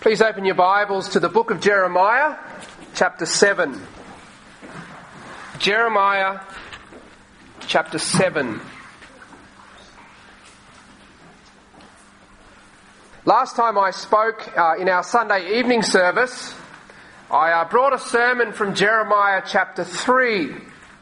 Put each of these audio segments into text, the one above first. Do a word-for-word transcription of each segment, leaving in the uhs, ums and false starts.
Please open your Bibles to the book of Jeremiah, chapter seven. Jeremiah, chapter seven. Last time I spoke uh, in our Sunday evening service, I uh, brought a sermon from Jeremiah chapter three.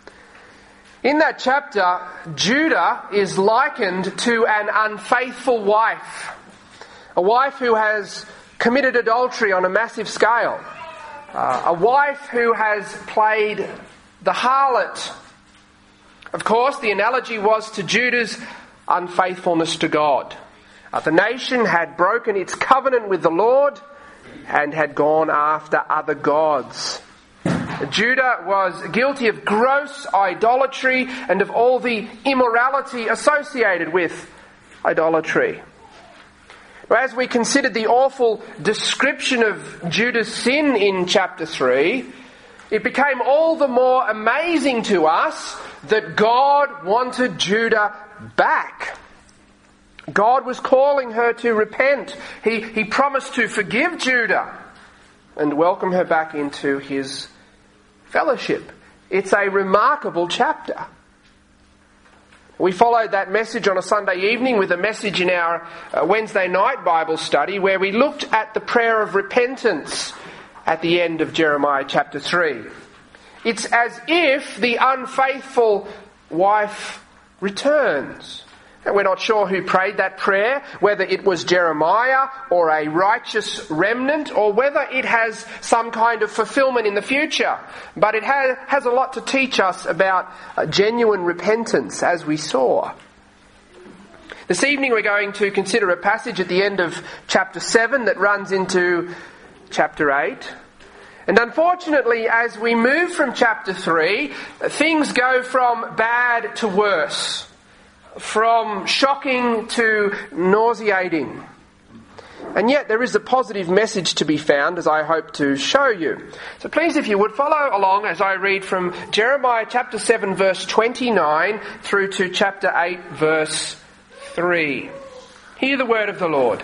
In that chapter, Judah is likened to an unfaithful wife. A wife who has committed adultery on a massive scale. Uh, a wife who has played the harlot. Of course, the analogy was to Judah's unfaithfulness to God. Uh, the nation had broken its covenant with the Lord and had gone after other gods. Judah was guilty of gross idolatry and of all the immorality associated with idolatry. As we considered the awful description of Judah's sin in chapter three, it became all the more amazing to us that God wanted Judah back. God was calling her to repent. He, he promised to forgive Judah and welcome her back into his fellowship. It's a remarkable chapter. We followed that message on a Sunday evening with a message in our uh, Wednesday night Bible study where we looked at the prayer of repentance at the end of Jeremiah chapter three. It's as if the unfaithful wife returns. And we're not sure who prayed that prayer, whether it was Jeremiah or a righteous remnant, or whether it has some kind of fulfillment in the future. But it has, has a lot to teach us about uh, genuine repentance, as we saw. This evening we're going to consider a passage at the end of chapter seven that runs into chapter eight. And unfortunately, as we move from chapter three, things go from bad to worse. From shocking to nauseating. And yet there is a positive message to be found, as I hope to show you. So please, if you would, follow along as I read from Jeremiah chapter seven verse twenty-nine through to chapter eight verse three. Hear the word of the Lord.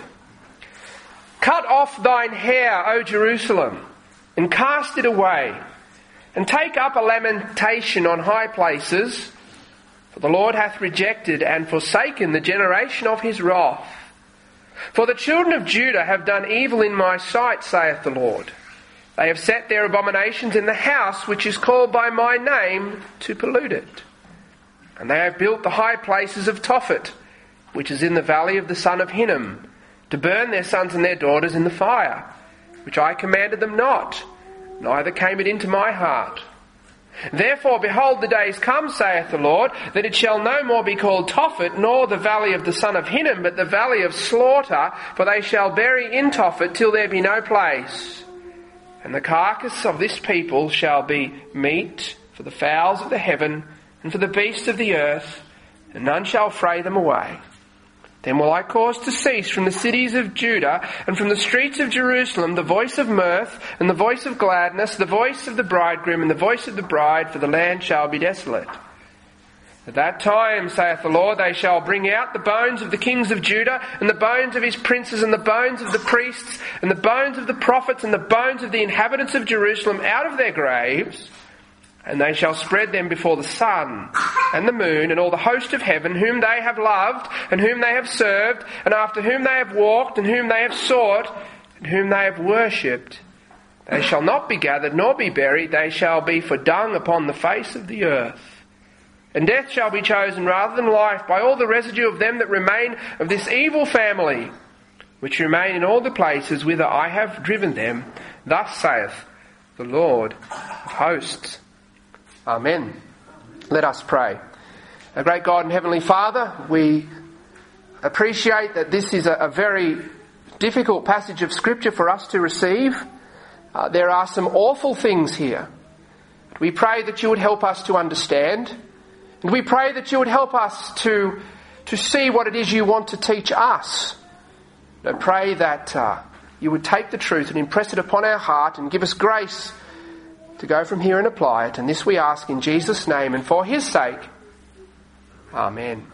Cut off thine hair, O Jerusalem, and cast it away, and take up a lamentation on high places. For the Lord hath rejected and forsaken the generation of his wrath. For the children of Judah have done evil in my sight, saith the Lord. They have set their abominations in the house which is called by my name to pollute it. And they have built the high places of Tophet, which is in the valley of the son of Hinnom, to burn their sons and their daughters in the fire, which I commanded them not, neither came it into my heart. Therefore, behold, the days come, saith the Lord, that it shall no more be called Tophet, nor the valley of the son of Hinnom, but the valley of slaughter, for they shall bury in Tophet till there be no place. And the carcass of this people shall be meat for the fowls of the heaven, and for the beasts of the earth, and none shall fray them away. Then will I cause to cease from the cities of Judah and from the streets of Jerusalem the voice of mirth and the voice of gladness, the voice of the bridegroom and the voice of the bride, for the land shall be desolate. At that time, saith the Lord, they shall bring out the bones of the kings of Judah and the bones of his princes and the bones of the priests and the bones of the prophets and the bones of the inhabitants of Jerusalem out of their graves. And they shall spread them before the sun and the moon and all the host of heaven, whom they have loved and whom they have served, and after whom they have walked and whom they have sought and whom they have worshipped. They shall not be gathered nor be buried. They shall be for dung upon the face of the earth. And death shall be chosen rather than life by all the residue of them that remain of this evil family, which remain in all the places whither I have driven them. Thus saith the Lord of hosts. Amen. Let us pray. Our great God and Heavenly Father, we appreciate that this is a, a very difficult passage of Scripture for us to receive. Uh, there are some awful things here. We pray that you would help us to understand. And we pray that you would help us to, to see what it is you want to teach us. And I pray that uh, you would take the truth and impress it upon our heart and give us grace to go from here and apply it. And this we ask in Jesus' name and for his sake. Amen.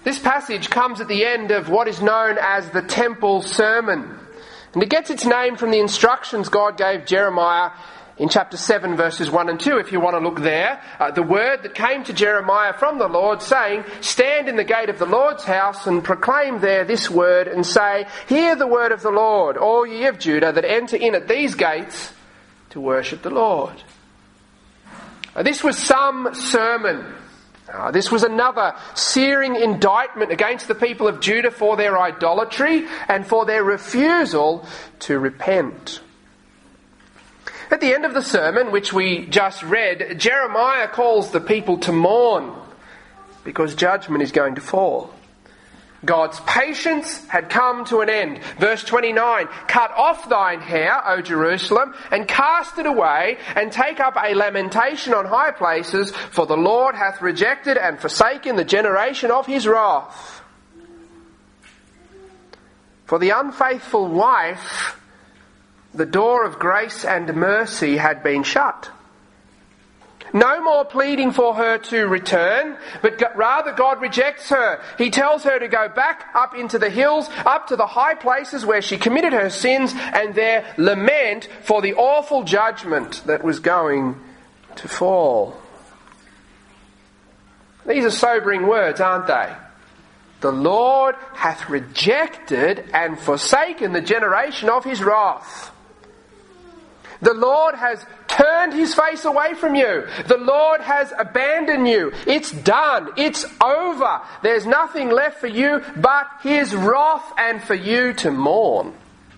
This passage comes at the end of what is known as the Temple Sermon. And it gets its name from the instructions God gave Jeremiah in chapter seven, verses one and two, if you want to look there. Uh, the word that came to Jeremiah from the Lord, saying, "Stand in the gate of the Lord's house and proclaim there this word, and say, Hear the word of the Lord, all ye of Judah that enter in at these gates to worship the Lord." Uh, this was some sermon. Uh, this was another searing indictment against the people of Judah for their idolatry and for their refusal to repent. At the end of the sermon, which we just read, Jeremiah calls the people to mourn because judgment is going to fall. God's patience had come to an end. Verse twenty-nine, "Cut off thine hair, O Jerusalem, and cast it away, and take up a lamentation on high places, for the Lord hath rejected and forsaken the generation of his wrath." For the unfaithful wife, the door of grace and mercy had been shut. No more pleading for her to return, but rather God rejects her. He tells her to go back up into the hills, up to the high places where she committed her sins, and there lament for the awful judgment that was going to fall. These are sobering words, aren't they? The Lord hath rejected and forsaken the generation of his wrath. The Lord has turned his face away from you. The Lord has abandoned you. It's done. It's over. There's nothing left for you but his wrath and for you to mourn.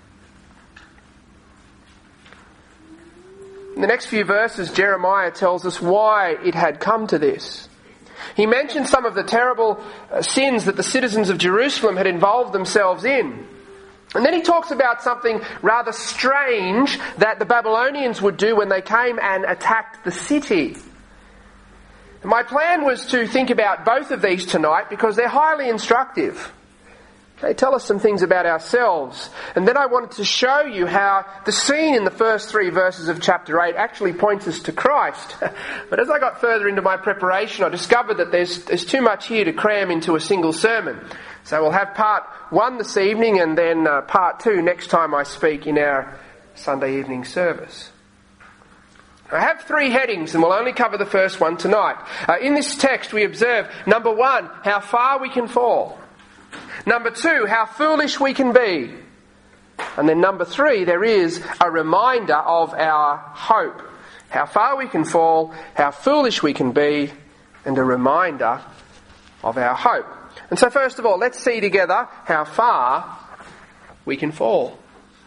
In the next few verses, Jeremiah tells us why it had come to this. He mentions some of the terrible sins that the citizens of Jerusalem had involved themselves in. And then he talks about something rather strange that the Babylonians would do when they came and attacked the city. And my plan was to think about both of these tonight because they're highly instructive. They tell us some things about ourselves. And then I wanted to show you how the scene in the first three verses of chapter eight actually points us to Christ. But as I got further into my preparation, I discovered that there's, there's too much here to cram into a single sermon. So we'll have part one this evening and then uh, part two next time I speak in our Sunday evening service. I have three headings and we'll only cover the first one tonight. Uh, in this text we observe, number one, how far we can fall. Number two, how foolish we can be. And then number three, there is a reminder of our hope. How far we can fall, how foolish we can be, and a reminder of our hope. And so first of all, let's see together how far we can fall.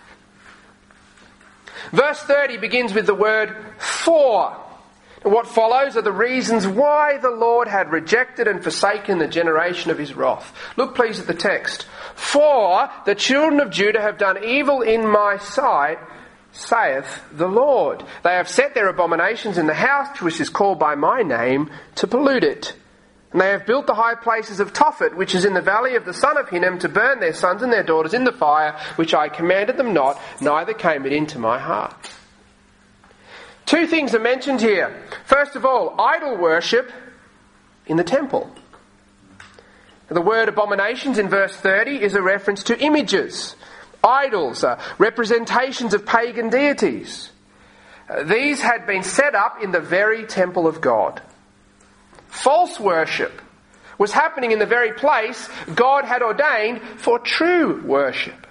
Verse thirty begins with the word for. And what follows are the reasons why the Lord had rejected and forsaken the generation of his wrath. Look please at the text. "For the children of Judah have done evil in my sight, saith the Lord. They have set their abominations in the house which is called by my name to pollute it. And they have built the high places of Tophet, which is in the valley of the son of Hinnom, to burn their sons and their daughters in the fire, which I commanded them not, neither came it into my heart." Two things are mentioned here. First of all, idol worship in the temple. The word abominations in verse thirty is a reference to images, idols, uh, representations of pagan deities. Uh, these had been set up in the very temple of God. False worship was happening in the very place God had ordained for true worship.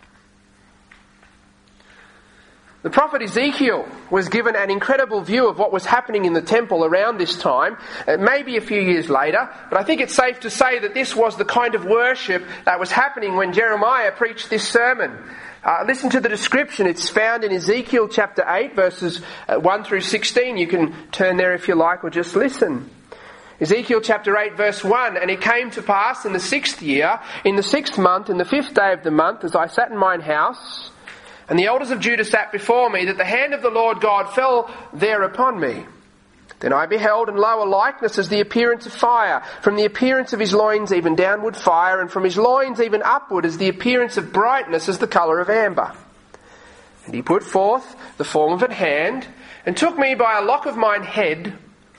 The prophet Ezekiel was given an incredible view of what was happening in the temple around this time, maybe a few years later, but I think it's safe to say that this was the kind of worship that was happening when Jeremiah preached this sermon. Uh, listen to the description. It's found in Ezekiel chapter eight, verses one through sixteen. You can turn there if you like, or just listen. Ezekiel chapter eight verse one, "And it came to pass in the sixth year, in the sixth month, in the fifth day of the month, as I sat in mine house, and the elders of Judah sat before me, that the hand of the Lord God fell there upon me. Then I beheld, and lo, a likeness as the appearance of fire, from the appearance of his loins even downward fire, and from his loins even upward as the appearance of brightness as the colour of amber. And he put forth the form of an hand, and took me by a lock of mine head,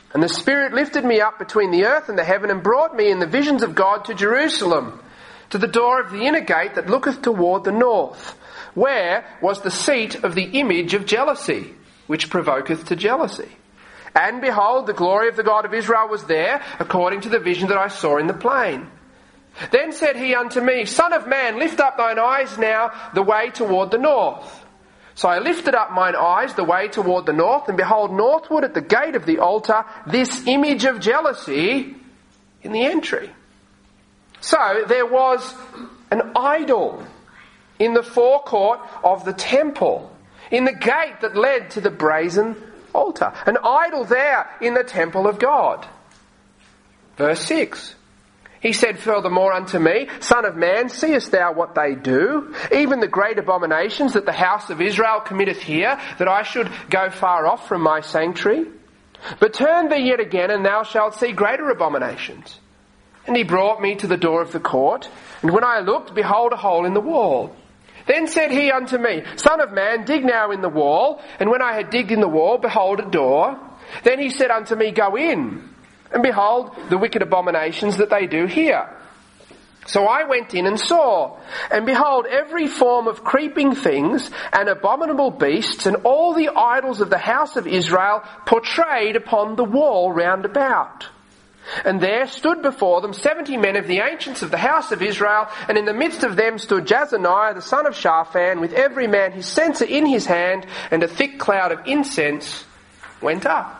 And the Spirit lifted me up between the earth and the heaven and brought me in the visions of God to Jerusalem, to the door of the inner gate that looketh toward the north, where was the seat of the image of jealousy, which provoketh to jealousy. And behold, the glory of the God of Israel was there, according to the vision that I saw in the plain. Then said he unto me, Son of man, lift up thine eyes now the way toward the north. So I lifted up mine eyes the way toward the north, and behold, northward at the gate of the altar, this image of jealousy in the entry. So there was an idol in the forecourt of the temple, in the gate that led to the brazen altar. An idol there in the temple of God. Verse six. He said furthermore unto me, Son of man, seest thou what they do? Even the great abominations that the house of Israel committeth here, that I should go far off from my sanctuary? But turn thee yet again, and thou shalt see greater abominations. And he brought me to the door of the court, and when I looked, behold, a hole in the wall. Then said he unto me, Son of man, dig now in the wall. And when I had digged in the wall, behold, a door. Then he said unto me, Go in. And behold, the wicked abominations that they do here. So I went in and saw, and behold, every form of creeping things, and abominable beasts, and all the idols of the house of Israel portrayed upon the wall round about. And there stood before them seventy men of the ancients of the house of Israel, and in the midst of them stood Jazaniah the son of Shaphan, with every man his censer in his hand, and a thick cloud of incense went up.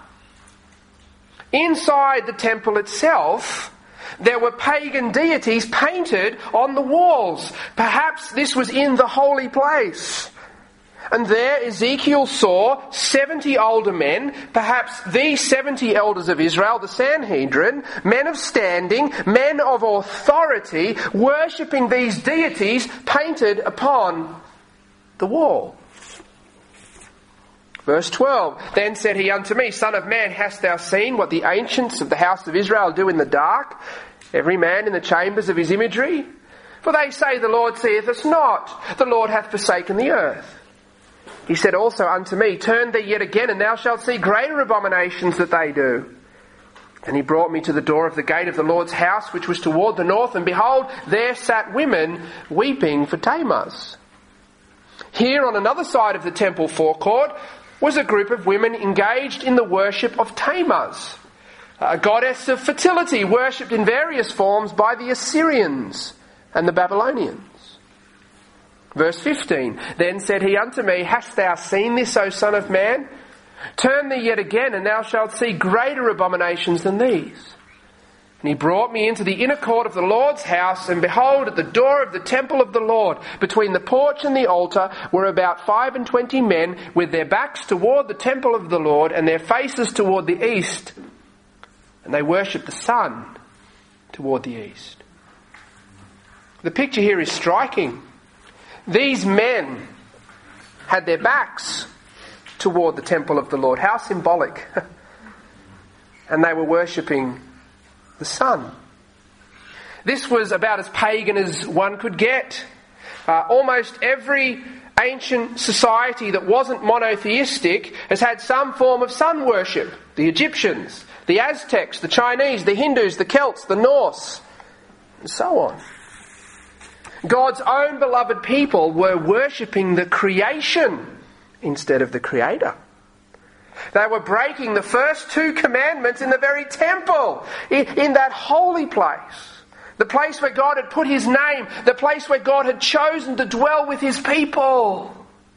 Inside the temple itself, there were pagan deities painted on the walls. Perhaps this was in the holy place. And there Ezekiel saw seventy older men, perhaps the seventy elders of Israel, the Sanhedrin, men of standing, men of authority, worshipping these deities painted upon the wall. Verse twelve, Then said he unto me, Son of man, hast thou seen what the ancients of the house of Israel do in the dark, every man in the chambers of his imagery? For they say, The Lord seeth us not, the Lord hath forsaken the earth. He said also unto me, Turn thee yet again, and thou shalt see greater abominations that they do. And he brought me to the door of the gate of the Lord's house, which was toward the north, and behold, there sat women weeping for Tammuz. Here on another side of the temple forecourt was a group of women engaged in the worship of Tammuz, a goddess of fertility worshipped in various forms by the Assyrians and the Babylonians. Verse fifteen, Then said he unto me, Hast thou seen this, O son of man? Turn thee yet again, and thou shalt see greater abominations than these. And he brought me into the inner court of the Lord's house, and behold, at the door of the temple of the Lord, between the porch and the altar, were about five and twenty men, with their backs toward the temple of the Lord, and their faces toward the east. And they worshipped the sun toward the east. The picture here is striking. These men had their backs toward the temple of the Lord. How symbolic. And they were worshipping the sun. This was about as pagan as one could get. Uh, almost every ancient society that wasn't monotheistic has had some form of sun worship. The Egyptians, the Aztecs, the Chinese, the Hindus, the Celts, the Norse, and so on. God's own beloved people were worshipping the creation instead of the Creator. They were breaking the first two commandments in the very temple, in, in that holy place. The place where God had put his name, the place where God had chosen to dwell with his people.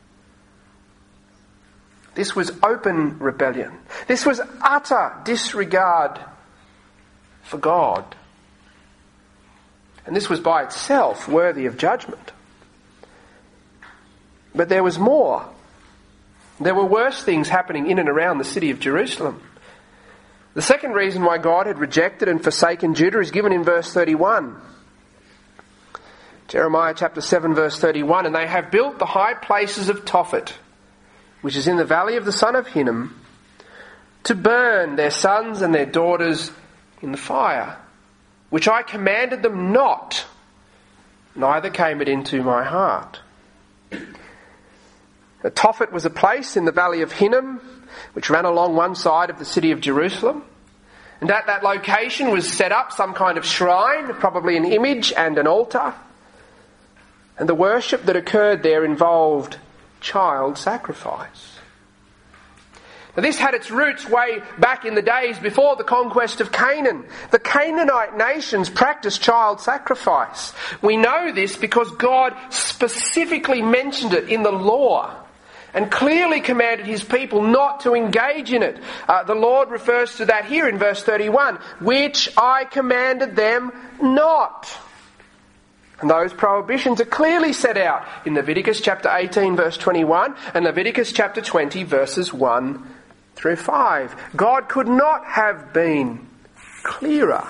This was open rebellion. This was utter disregard for God. And this was by itself worthy of judgment. But there was more. There were worse things happening in and around the city of Jerusalem. The second reason why God had rejected and forsaken Judah is given in verse thirty-one. Jeremiah chapter seven verse thirty-one, And they have built the high places of Tophet, which is in the valley of the son of Hinnom, to burn their sons and their daughters in the fire, which I commanded them not, neither came it into my heart. Tophet was a place in the valley of Hinnom, which ran along one side of the city of Jerusalem. And at that location was set up some kind of shrine, probably an image and an altar. And the worship that occurred there involved child sacrifice. Now, this had its roots way back in the days before the conquest of Canaan. The Canaanite nations practiced child sacrifice. We know this because God specifically mentioned it in the law and clearly commanded his people not to engage in it. Uh, the Lord refers to that here in verse thirty-one, which I commanded them not. And those prohibitions are clearly set out in Leviticus chapter eighteen verse twenty-one and Leviticus chapter twenty verses one through five. God could not have been clearer.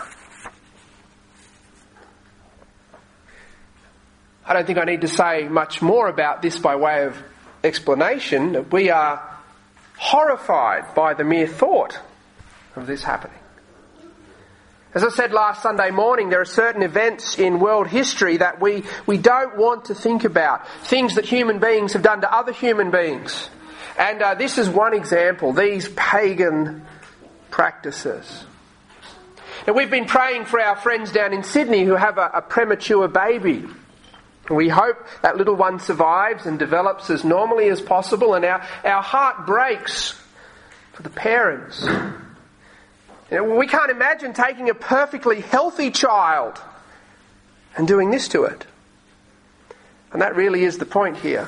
I don't think I need to say much more about this by way of explanation. We are horrified by the mere thought of this happening. As I said last Sunday morning, there are certain events in world history that we, we don't want to think about. Things that human beings have done to other human beings. And uh, this is one example, these pagan practices. Now, we've been praying for our friends down in Sydney who have a, a premature baby. We hope that little one survives and develops as normally as possible, and our, our heart breaks for the parents. You know, we can't imagine taking a perfectly healthy child and doing this to it. And that really is the point here.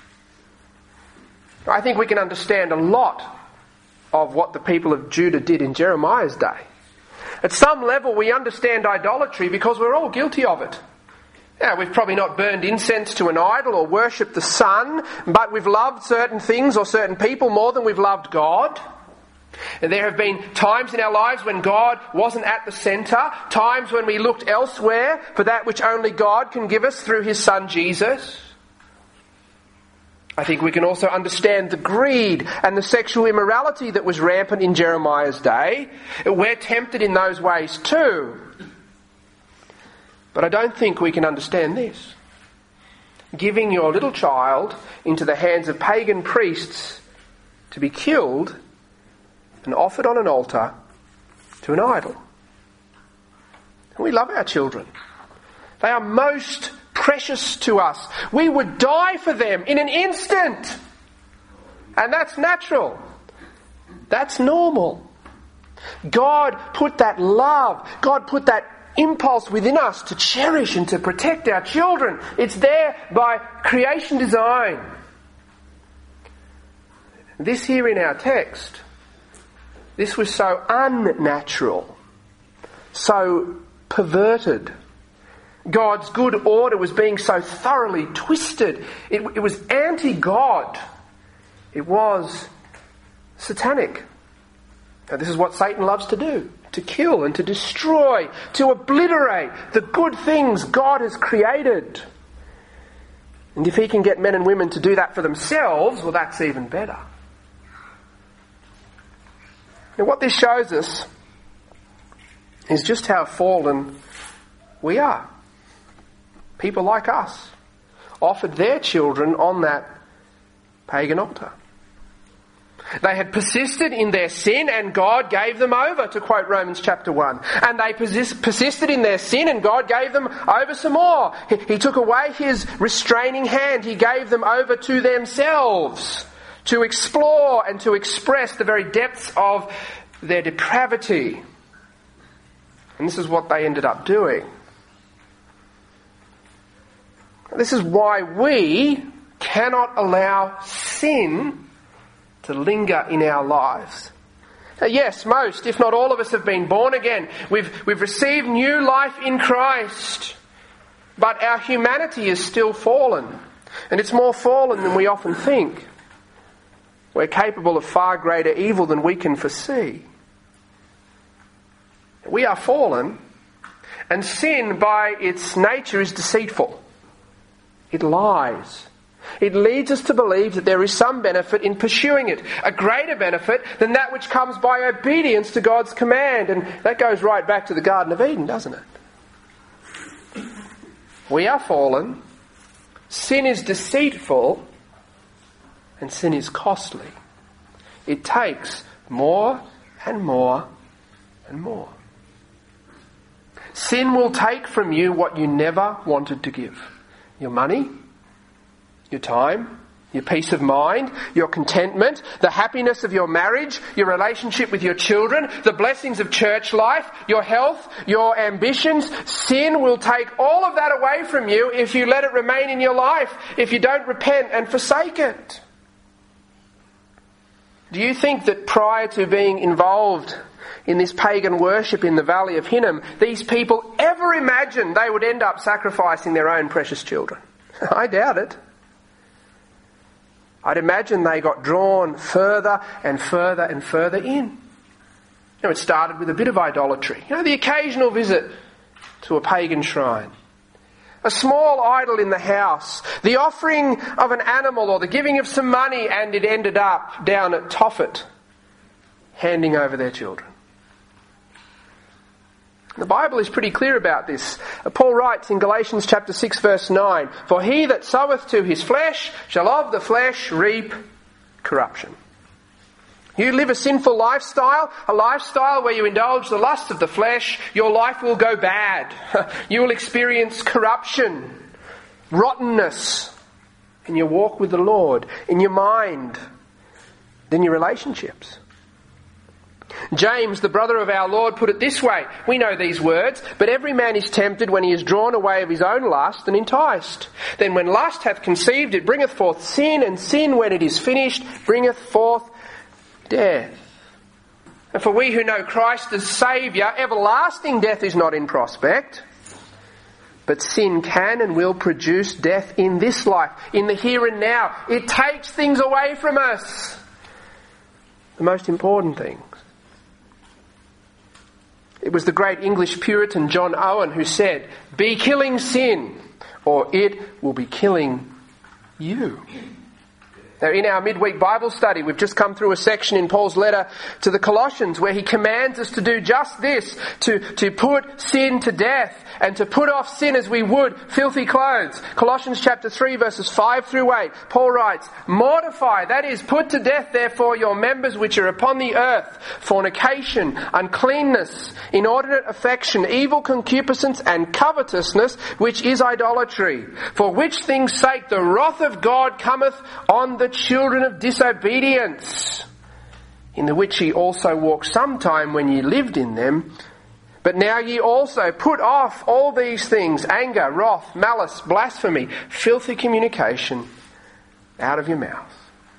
I think we can understand a lot of what the people of Judah did in Jeremiah's day. At some level, we understand idolatry because we're all guilty of it. Yeah, we've probably not burned incense to an idol or worshipped the sun, but we've loved certain things or certain people more than we've loved God. And there have been times in our lives when God wasn't at the centre, times when we looked elsewhere for that which only God can give us through his Son Jesus. I think we can also understand the greed and the sexual immorality that was rampant in Jeremiah's day. We're tempted in those ways too. But I don't think we can understand this. Giving your little child into the hands of pagan priests to be killed and offered on an altar to an idol. And we love our children. They are most precious to us. We would die for them in an instant. And that's natural. That's normal. God put that love, God put that impulse within us to cherish and to protect our children. It's there by creation design. This here in our text, this was so unnatural, so perverted. God's good order was being so thoroughly twisted. It, it was anti-God. It was satanic. Now, this is what Satan loves to do. To kill and to destroy, to obliterate the good things God has created. And if he can get men and women to do that for themselves, well, that's even better. Now, what this shows us is just how fallen we are. People like us offered their children on that pagan altar. They had persisted in their sin and God gave them over, to quote Romans chapter one. And they persist, persisted in their sin and God gave them over some more. He, he took away his restraining hand. He gave them over to themselves to explore and to express the very depths of their depravity. And this is what they ended up doing. This is why we cannot allow sin to linger in our lives. Now, yes, most, if not all of us have been born again. We've, we've received new life in Christ. But our humanity is still fallen. And it's more fallen than we often think. We're capable of far greater evil than we can foresee. We are fallen, and sin by its nature is deceitful. It lies. It leads us to believe that there is some benefit in pursuing it, a greater benefit than that which comes by obedience to God's command. And that goes right back to the Garden of Eden, doesn't it? We are fallen, sin is deceitful, and sin is costly. It takes more and more and more. Sin will take from you what you never wanted to give. Your money, your time, your peace of mind, your contentment, the happiness of your marriage, your relationship with your children, the blessings of church life, your health, your ambitions. Sin will take all of that away from you if you let it remain in your life, if you don't repent and forsake it. Do you think that prior to being involved in this pagan worship in the Valley of Hinnom, these people ever imagined they would end up sacrificing their own precious children? I doubt it. I'd imagine they got drawn further and further and further in. You know, it started with a bit of idolatry. You know, the occasional visit to a pagan shrine. A small idol in the house. The offering of an animal or the giving of some money, and it ended up down at Tophet, handing over their children. The Bible is pretty clear about this. Paul writes in Galatians chapter six verse nine, "For he that soweth to his flesh shall of the flesh reap corruption." You live a sinful lifestyle, a lifestyle where you indulge the lust of the flesh, your life will go bad. You will experience corruption, rottenness in your walk with the Lord, in your mind, in your relationships. James, the brother of our Lord, put it this way. We know these words. "But every man is tempted when he is drawn away of his own lust and enticed. Then when lust hath conceived, it bringeth forth sin, and sin, when it is finished, bringeth forth death." And for we who know Christ as Saviour, everlasting death is not in prospect. But sin can and will produce death in this life, in the here and now. It takes things away from us. The most important things. It was the great English Puritan John Owen who said, "Be killing sin, or it will be killing you." Now, in our midweek Bible study, we've just come through a section in Paul's letter to the Colossians where he commands us to do just this, to, to put sin to death and to put off sin as we would filthy clothes. Colossians chapter three verses five through eight, Paul writes, "Mortify, that is, put to death therefore your members which are upon the earth, fornication, uncleanness, inordinate affection, evil concupiscence and covetousness, which is idolatry. For which things' sake the wrath of God cometh on the children of disobedience, in the which ye also walked sometime when ye lived in them. But now ye also put off all these things, anger, wrath, malice, blasphemy, filthy communication, out of your mouth."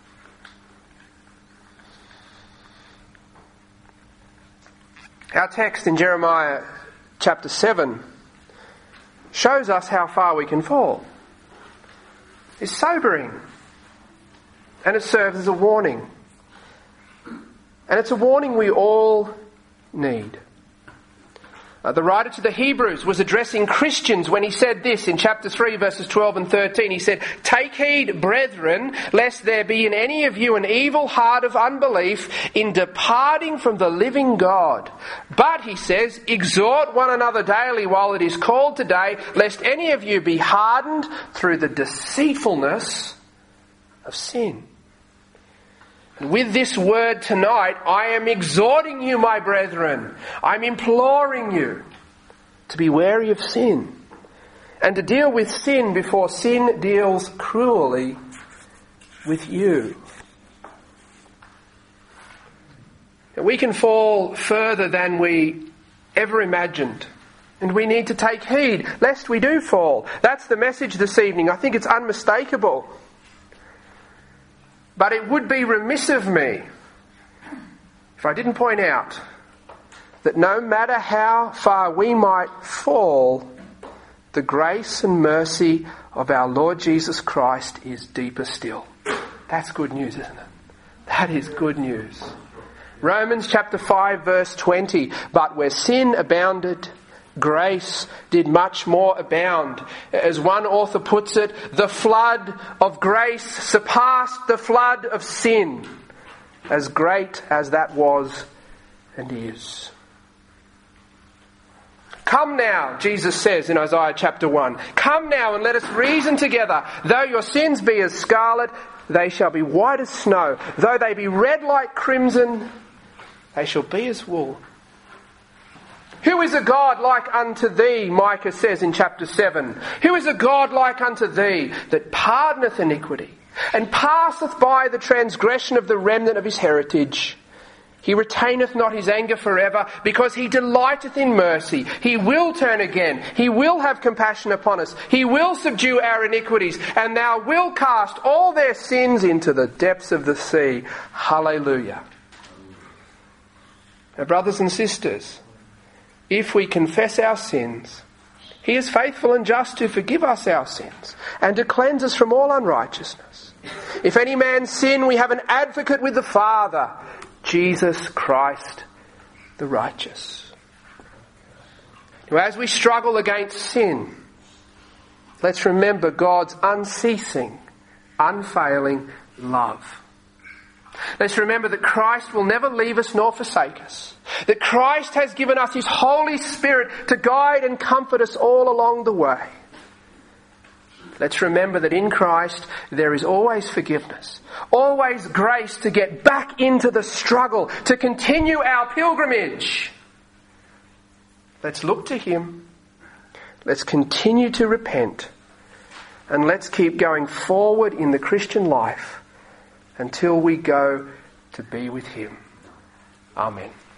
Our text in Jeremiah chapter seven shows us how far we can fall. It's sobering. And it serves as a warning. And it's a warning we all need. Uh, the writer to the Hebrews was addressing Christians when he said this in chapter three verses twelve and thirteen. He said, "Take heed, brethren, lest there be in any of you an evil heart of unbelief in departing from the living God. But," he says, "exhort one another daily while it is called today, lest any of you be hardened through the deceitfulness of sin." With this word tonight, I am exhorting you, my brethren. I'm imploring you to be wary of sin and to deal with sin before sin deals cruelly with you. We can fall further than we ever imagined, and we need to take heed lest we do fall. That's the message this evening. I think it's unmistakable. But it would be remiss of me if I didn't point out that no matter how far we might fall, the grace and mercy of our Lord Jesus Christ is deeper still. That's good news, isn't it? That is good news. Romans chapter five verse twenty, "But where sin abounded, grace did much more abound." As one author puts it, the flood of grace surpassed the flood of sin, as great as that was and is. "Come now," Jesus says in Isaiah chapter one, "Come now and let us reason together. Though your sins be as scarlet, they shall be white as snow. Though they be red like crimson, they shall be as wool. Who is a God like unto thee, Micah says in chapter seven. Who is a God like unto thee, that pardoneth iniquity, and passeth by the transgression of the remnant of his heritage? He retaineth not his anger forever, because he delighteth in mercy. He will turn again. He will have compassion upon us. He will subdue our iniquities, and thou will cast all their sins into the depths of the sea. Hallelujah. Now, brothers and sisters, if we confess our sins, he is faithful and just to forgive us our sins and to cleanse us from all unrighteousness. If any man sin, we have an advocate with the Father, Jesus Christ the righteous. Now, as we struggle against sin, let's remember God's unceasing, unfailing love. Let's remember that Christ will never leave us nor forsake us. That Christ has given us his Holy Spirit to guide and comfort us all along the way. Let's remember that in Christ there is always forgiveness, always grace to get back into the struggle, to continue our pilgrimage. Let's look to him. Let's continue to repent. And let's keep going forward in the Christian life until we go to be with him. Amen.